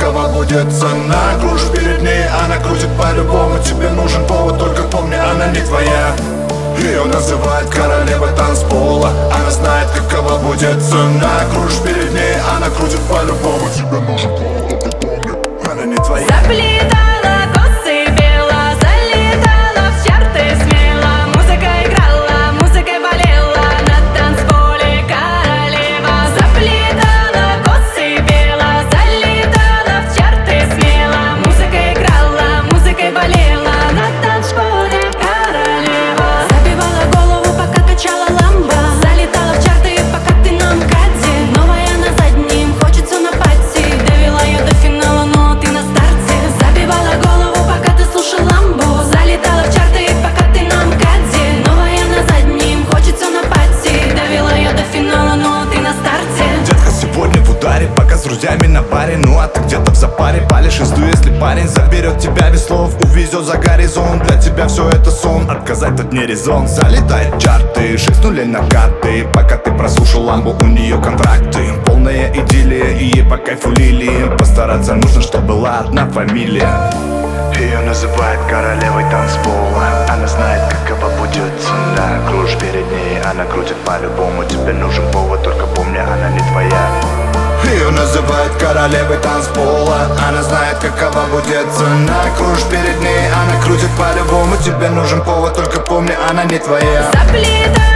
какова будет цена. Кружишь перед ней, она крутит по-любому. Тебе нужен повод, только помни, она не твоя. Ее называют королевой танцпола. Она знает, какова будет цена. Кружишь перед ней, она крутит по-любому. Тебе нужен повод, только помни, она не твоя. Заплетала косы бело, залетала в чарты смело. Музыка играла, музыкой болела, на танцполе королева. Заплетала косы бело, залетала в чарты смело. Музыка играла, музыкой болела, на танцполе королева. Забивала голову, пока качала ламбо. Залетала в чарты, пока ты на МКАДе. Новая на заднем, хочет все на пати. Довела ее до финала, но ты на старте. Забивала голову, пока ты слушал ламбу. Залетала в чарты, пока ты на МКАДе. Новая на заднем, хочет все на пати. Довела ее до финала, но ты на старте. Детка сегодня в ударе, пока с друзьями на паре. Ну а ты где-то в запаре, палишь инсту, если парень заберет тебя без слов, увезет за горизонт. Для тебя все это сон, отказать тут не резон. Залетает в чарты, 6 нулей на карты. Пока ты прослушал ламбу, у нее контракты. Полная идиллия, и ей по кайфу лилии. Постараться нужно, чтобы была одна фамилия. Ее называют королевой танцпола. Она знает, какова будет цена. Кружишь перед ней, она крутит по-любому. Тебе нужен повод, только помни, она не твоя. Ее называют королевой танцпола. Она знает, какова будет цена. Кружишь перед ней, она крутит по-любому. Тебе нужен повод, только помни, она не твоя. Заплетала